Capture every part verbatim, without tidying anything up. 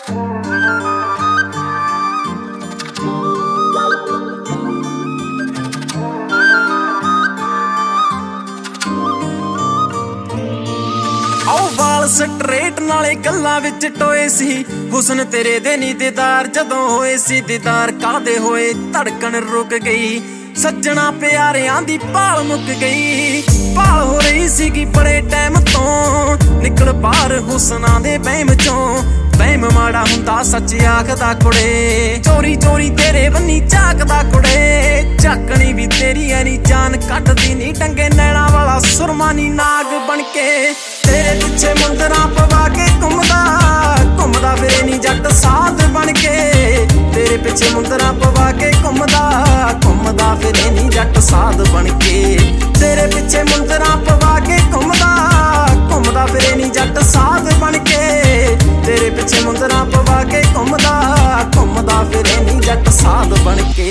Straight नाले गल्लां विच टोए सी हुस्न तेरे दे नी दीदार जदों होए सी दीदार कादे होए धड़कन रुक गई सज्जणा प्यारियां दी भाल मुक गई भाल हो रही सी कि बड़े टाइम तो निकल बाहर हुस्ना दे बहम चों बहम माड़ा हुंदा सच आखदा कुड़े चोरी चोरी तेरे बन्नी झाकदा कुड़े झाकनी भी तेरी ऐ नी जान कटदी नी टंगे नैना वाला सुरमा नी नाग बनके तेरे पिछे मुंदरा पवा के घुमदा घुमदा फिरे नी जट साध बनके तेरे पिछे मुंदरा पवा के घुमदा घुमदा फिरे नी जट साध बनके तेरे पिछे मुंदरा पवा के घुमदा घुमदा फिरे नी जट साध बनके तेरे पिछे मुंदरा पवा के घुमदा घुमदा फिरे नी जट साध बनके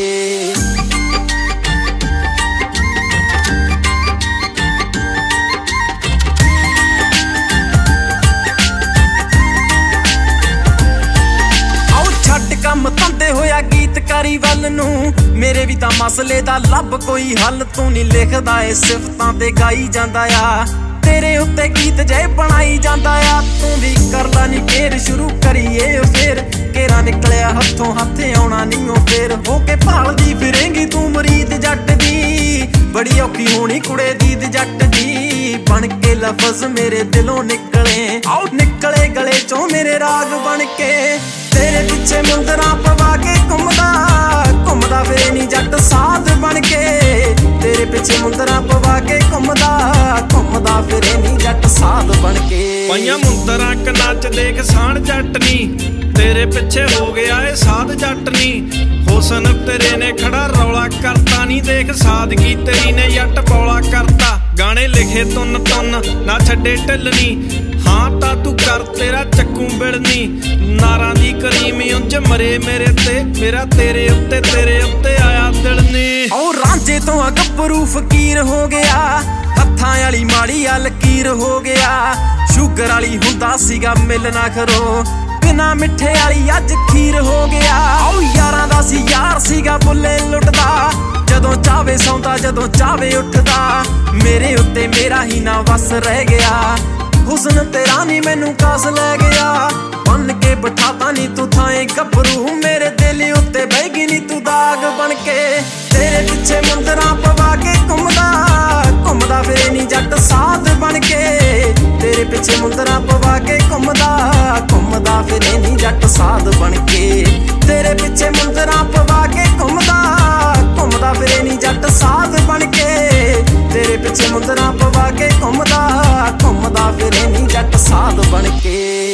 कम धंदे होया गीतकारी वल नूं मेरे भी तां मसले दा लब कोई हल तू नहीं लिखदा ए सिफतां ते गाई जांदा आ तेरे उत्ते गीत जे बनाई जांदा आ तू भी कर ला नी फेर शुरू करिए फेर केरा निकलिया हत्थों हत्थ आउणा नीओ फेर हो के भालदी फिरेंगी तू मरीद जट दी बड़ी औखी होनी कुड़े दीद जट दी बन के लफज मेरे दिलों निकले आओ निकले गले चों मेरे राग बन के तेरे पिछे मुंदरा पवा के घुमदा घुमदा फिरे नी जट साध बनके तेरे पिछे मुंदरा पवा के घुमदा घुमदा फिरे नी जट साध बनके पाइयां मुंदरा कन्ना च देख साण जट नी तेरे पिछे हो गया ए साध जट नी हुसन तेरे ने खड़ा रौला करता नी देख सादगी तेरी ने जट पौला करता गाने लिखे तुन तुन ना छड्डे ढिलनी हाँ ता तू कर तेरा चक्कू बिड़नी नारां दी करीम उंज मरे मेरे ते मेरा तेरे उत्ते तेरे उत्ते आया दिल नी ओ रांझे तो गब्बरू फकीर हो गया हत्थां वाली माड़ी आ लकीर हो गया शुगर वाली हुंदा सीगा मिलना खरो बिना मिठे वाली अज खीर हो गया ओ यारां दा सी यार सीगा बुल्ले लुटदा जदों चावे सौंदा जदों चावे उठदा मेरे उत्ते मेरा ही ना वस रह गया हुस्न तेरा नी मैनू कास लै गया बन के बिठाता नी तू थाए गभरू मेरे दिल उत्ते बहगी नी तू दाग बनके तेरे पिछे मुंदरा पवा के घुमदा घुमदा फिरे नी जट साध बनके तेरे पिछे मुंदरा पवा के घुमदा घुमदा फिरे नी जट साध बनके तेरे पिछे मुंदरा पवा के घुमदा घुमदा फिरे नी जट साध बनके तेरे पिछे मुंदरा पवा के घुमदा घुमदा फिरे नी जट साध बनके।